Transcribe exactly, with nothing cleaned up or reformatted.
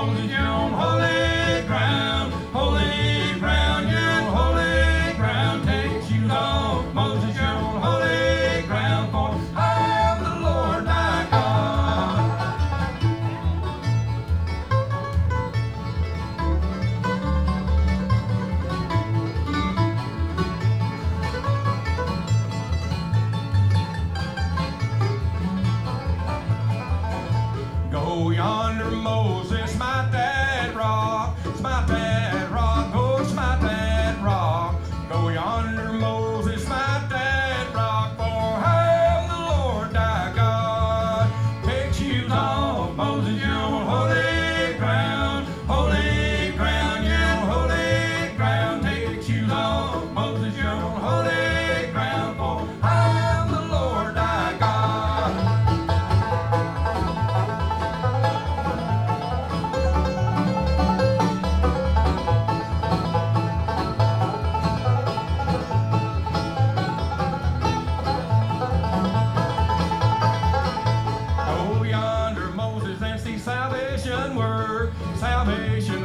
Moses, you're on holy ground, holy ground, you're on holy ground. Take your shoes off, Moses, you're on holy ground, for I am the Lord thy God. Go yonder, Moses, smite that rock, smite that rock, go smite that rock. Go yonder, Moses, smite that rock, for I am the Lord thy God. Take shoes off, Moses, you're on holy ground, holy ground, you're on holy ground. Take shoes off, Moses, you're on holy ground, for I am the Lord thy God. Go yonder, Moses, and see salvation work, salvation